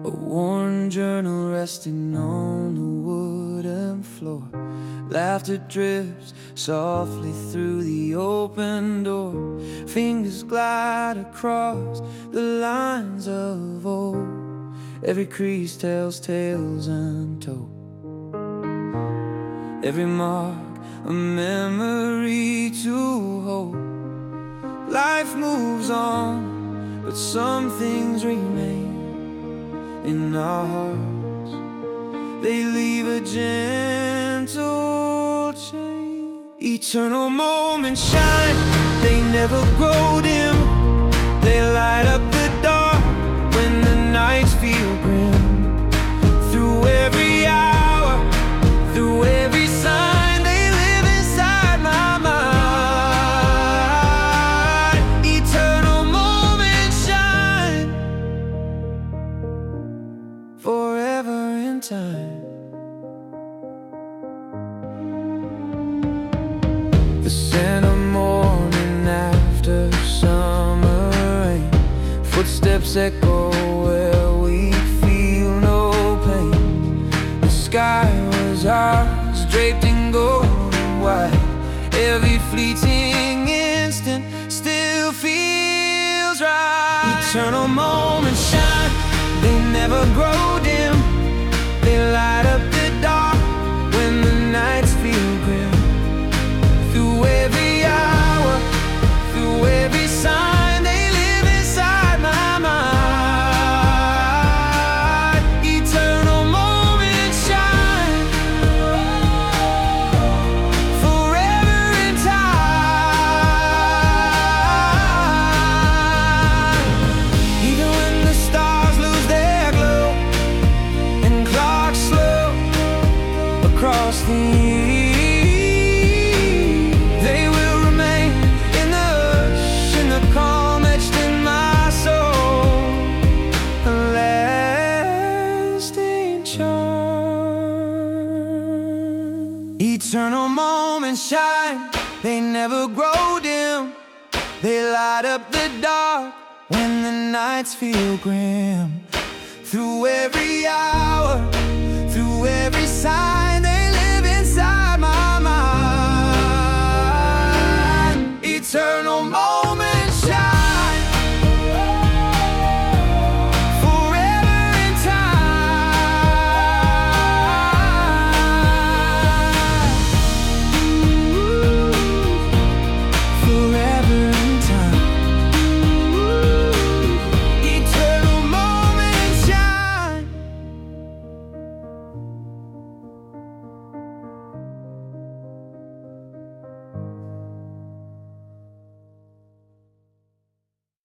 A worn journal resting on the wooden floor. Laughter drips softly through the open door. Fingers glide across the lines of old. Every crease tells tales untold. Every mark a memory to hold. Life moves on, but some things remain in our hearts. They leave a gentle chain. Eternal moments shine, they never grow dim. They light up the dark when the nights feel grim. Through every hour, through every sign, they live inside my mind. Eternal moments shine forever in time. The scent of morning after summer rain. Footsteps echo where we feel no pain. The sky was ours, draped in gold and white. Every fleeting instant still feels right. Eternal moments shine, they never grow dim. They light up the dark when the nights feel grim. Through every hour, through every sign, they live inside my mind. Eternal moments shine forever in time. Even when the stars lose their glow and clocks slow across the they will remain in the hush, in the calm etched in my soul. A lasting charm. Eternal moments shine, they never grow dim. They light up the dark when the nights feel grim. Through every hour, through every sign,